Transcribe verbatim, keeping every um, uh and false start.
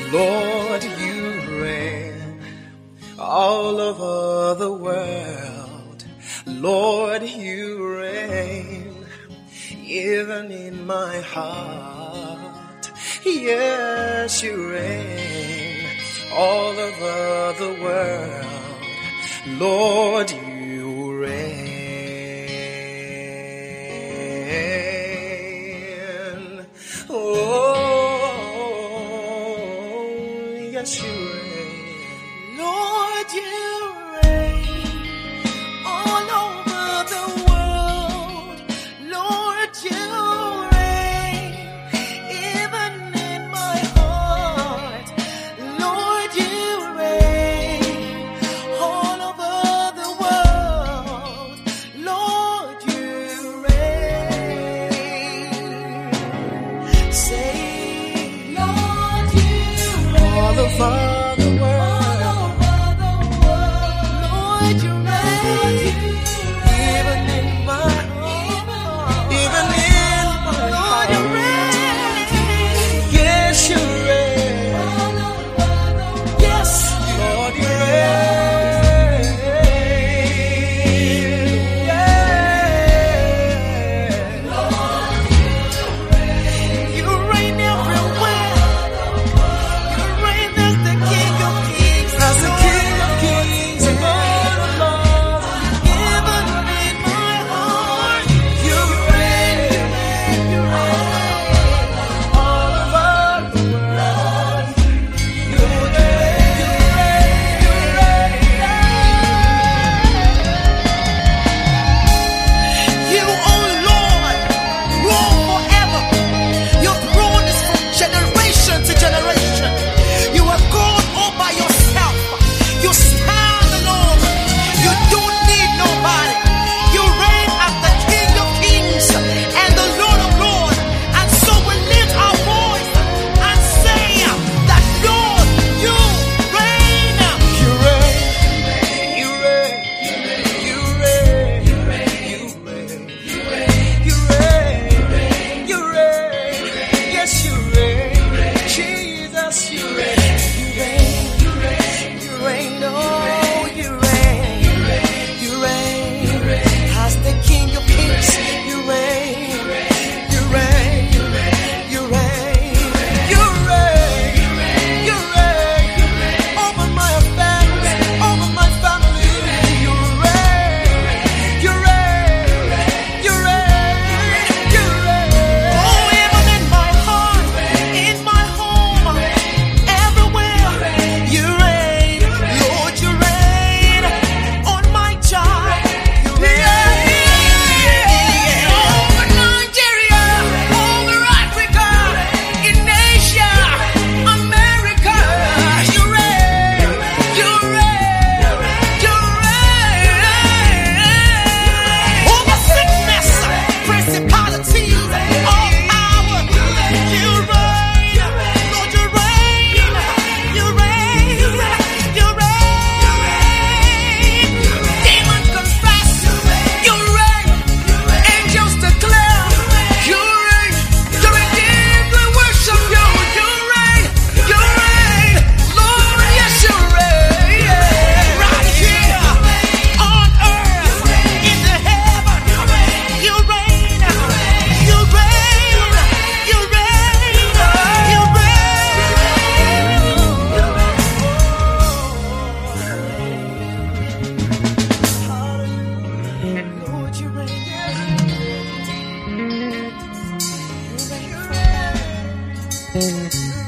Lord, you reign all over the world. Lord, you reign even in my heart. Yes, you reign all over the world. Lord, you reign. Oh, yes, you reign. Lord, you reign all over the world. Lord, you reign even in my heart. Lord, you reign all over the world. Lord, you reign. Say, Lord, you reign All over the world. all over the world. Lord, you reign even in my heart. Even in my Lord, you heart. reign. Yes, you reign. Yes, Lord, you reign. Yeah. you reign everywhere. You reign as the King of Kings, As the King of Kings and Lord of Lords, even in my heart. you reign all over the world. You reign, you reign, you You, oh Lord, rule forever. Your throne is from generation to generation. You are God all by yourself. You stand alone. You don't need nobody. You reign as the King of Kings and the Lord of Lords. And so we lift our voice and say that, Lord, you reign. You reign, you reign, you reign, you reign, you reign, you reign, yes you reign, Jesus you reign, you reign, You reign, oh, you reign, you reign, as the King of Kings, you reign, you reign, you reign, you reign, you reign, over my affairs, over my family, you reign, you reign, you reign, you reign. oh, even in my heart, in my home, everywhere, you reign, Lord, you reign, on my job, you reign, over Nigeria, over Africa, in Asia, America, you reign, you reign, you reign, over sickness, principalities, all power, you reign, Lord, you reign, you reign, you reign, demons confess, you reign, angels declare, you reign, you redeemed, we worship you, you reign, you reign, Lord, yes you reign, right here, on earth, in the heaven, you reign, you reign, you reign, you reign, Lord, you reign, you reign, you reign.